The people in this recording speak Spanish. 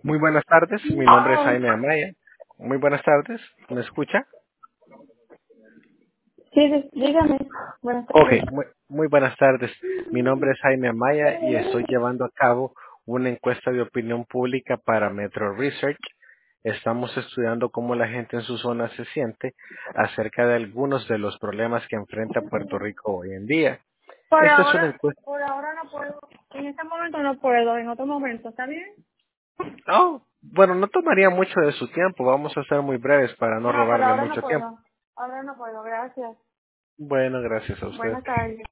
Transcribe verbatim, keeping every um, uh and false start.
Muy buenas tardes, mi nombre es Jaime Amaya. Muy buenas tardes, ¿me escucha? Sí, sí, dígame. Buenas Ok, tardes. muy, muy buenas tardes. Mi nombre es Jaime Amaya y estoy llevando a cabo una encuesta de opinión pública para Metro Research. Estamos estudiando cómo la gente en su zona se siente acerca de algunos de los problemas que enfrenta Puerto Rico hoy en día. Por Esta es una ahora, encuesta. por ahora no puedo. En este momento no puedo, en otro momento, ¿está bien? Oh, bueno, no tomaría mucho de su tiempo. Vamos a ser muy breves para no No, por robarle ahora no mucho tiempo. puedo. Ahora no puedo, gracias. Bueno, gracias a usted. Buenas tardes.